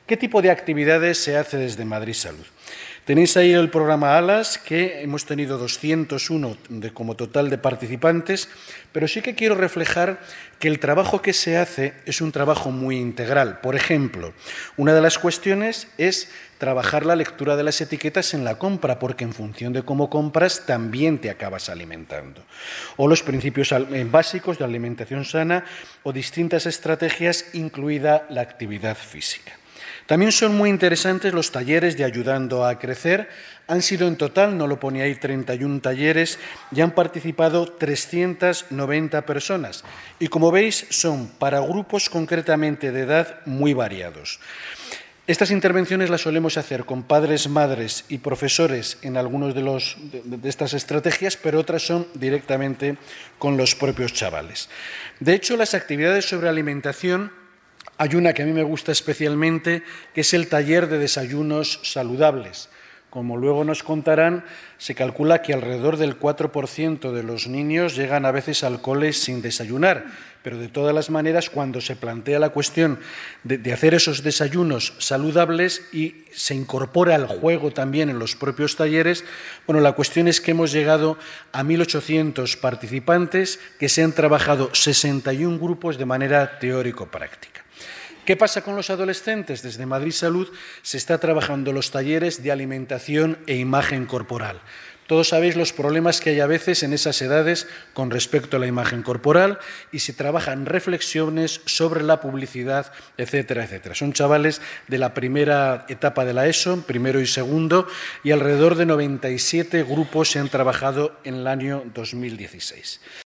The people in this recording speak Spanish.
¿Qué tipo de actividades se hace desde Madrid Salud? Tenéis ahí el programa ALAS, que hemos tenido 201 como total de participantes, pero sí que quiero reflejar que el trabajo que se hace es un trabajo muy integral. Por ejemplo, una de las cuestiones es trabajar la lectura de las etiquetas en la compra, porque en función de cómo compras también te acabas alimentando. O los principios básicos de alimentación sana o distintas estrategias, incluida la actividad física. También son muy interesantes los talleres de Ayudando a Crecer. Han sido en total, no lo pone ahí, 31 talleres y han participado 390 personas. Y como veis, son para grupos concretamente de edad muy variados. Estas intervenciones las solemos hacer con padres, madres y profesores en algunos de estas estrategias, pero otras son directamente con los propios chavales. De hecho, las actividades sobre alimentación, hay una que a mí me gusta especialmente, que es el taller de desayunos saludables. Como luego nos contarán, se calcula que alrededor del 4% de los niños llegan a veces al cole sin desayunar, pero de todas las maneras, cuando se plantea la cuestión de hacer esos desayunos saludables y se incorpora el juego también en los propios talleres, bueno, la cuestión es que hemos llegado a 1.800 participantes que se han trabajado 61 grupos de manera teórico-práctica. ¿Qué pasa con los adolescentes? Desde Madrid Salud se está trabajando los talleres de alimentación e imagen corporal. Todos sabéis los problemas que hay a veces en esas edades con respecto a la imagen corporal y se trabajan reflexiones sobre la publicidad, etcétera, etcétera. Son chavales de la primera etapa de la ESO, primero y segundo, y alrededor de 97 grupos se han trabajado en el año 2016.